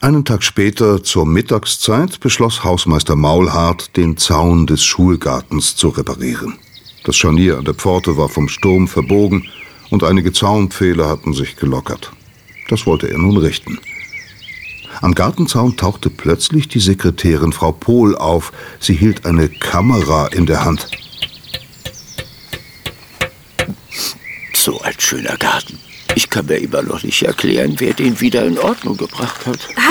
Einen Tag später, zur Mittagszeit, beschloss Hausmeister Maulhardt, den Zaun des Schulgartens zu reparieren. Das Scharnier an der Pforte war vom Sturm verbogen und einige Zaunpfähle hatten sich gelockert. Das wollte er nun richten. Am Gartenzaun tauchte plötzlich die Sekretärin Frau Pohl auf. Sie hielt eine Kamera in der Hand. So ein schöner Garten. Ich kann mir immer noch nicht erklären, wer den wieder in Ordnung gebracht hat.